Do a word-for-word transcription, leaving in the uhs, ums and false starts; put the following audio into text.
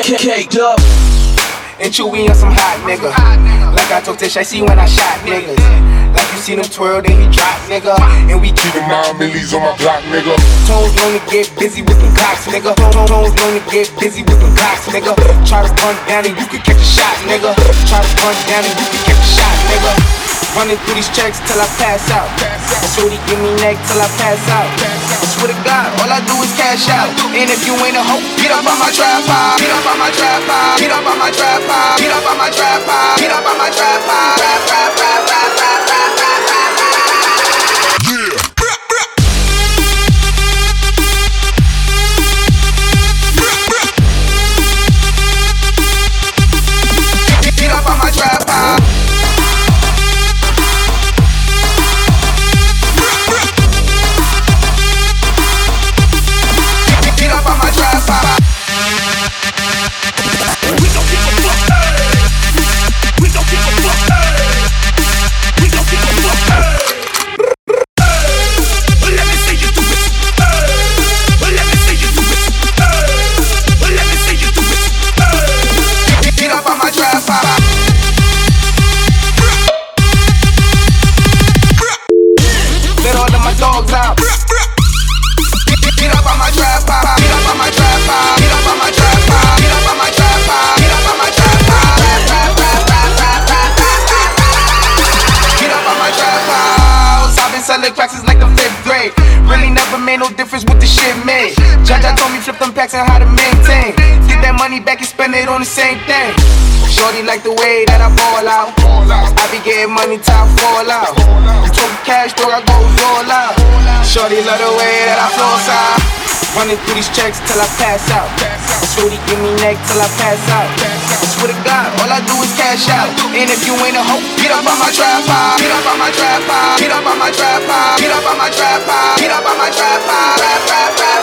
Caked up and chewy on some hot nigga. Like I told Tish, I see when I shot niggas. Like you seen him twirl, then he drop, nigga. And we keep Keepin' nine millies on my block, nigga. Tones known to get busy with them blocks, nigga. Tones known to get busy with them blocks, nigga. Try to run down and you can catch a shot, nigga. Try to run down and you can catch a shot, nigga. Running through these checks till I pass out. Shorty give me neck till I pass out. I swear to God, all I do is cash out. And if you ain't a hoe, get up on my tripod. Get up on my tripod. Get up on my tripod. Get up on my tripod. Get up on my tripod. Rap, rap, rap, rap, rap, rap, rap, rap, rap. Yeah. Get up on my tripod. Get up on my tripod. We gon' give a fuck, hey. We gon' give a fuck, hey. We gon' give a fuck, hey. But let me see you do it, hey. But let me see you do it, hey. But let me see you do it, hey. Get up on my tripod. Let all of my dogs out. Get up on my tripod. Get up on my tripod. Get up on my tripod. Get up on my tripod. Get up on my tripod. Rap, rap, rap, rap, rap, rap, rap, rap. Get up on my tripod. I've been selling cracks since like the fifth grade. Really never made no difference what the shit made. Jaja told me flip them packs and how to maintain. Get that money back and spend it on the same thing. Shorty like the way that I ball out. I be getting money till I fall out. You talk cash, though I go all out. Shorty love the way that I floss out. Running through these checks till I pass out. Shorty give me neck till I pass out. I swear to God, all I do is cash out. And if you ain't a hoe, get up on my tripod. Get up on my tripod. Get up on my tripod. Get up on my tripod. Get up on my tripod. Rap, rap, rap.